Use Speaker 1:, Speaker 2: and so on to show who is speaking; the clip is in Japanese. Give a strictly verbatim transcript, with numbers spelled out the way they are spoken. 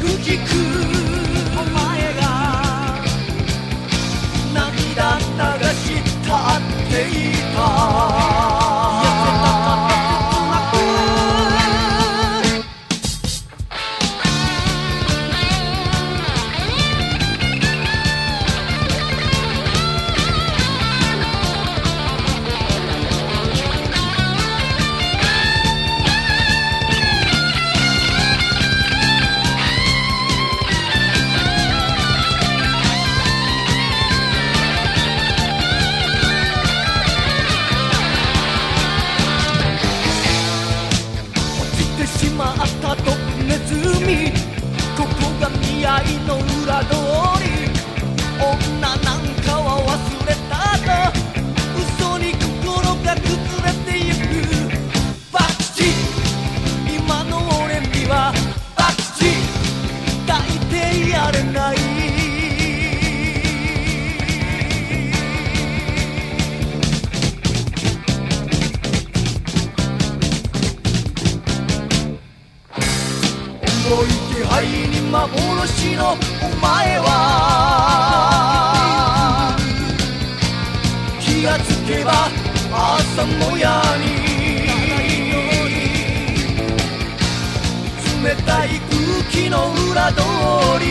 Speaker 1: じくお前が涙流し立っていたしまったドブネズミここが見合いの裏通り女なんかは忘れたと嘘に心が崩れてゆくバクチ今の俺にはバクチ抱いてやれない重い気配に幻のお前は気がつけば朝もやに冷たい空気の裏通り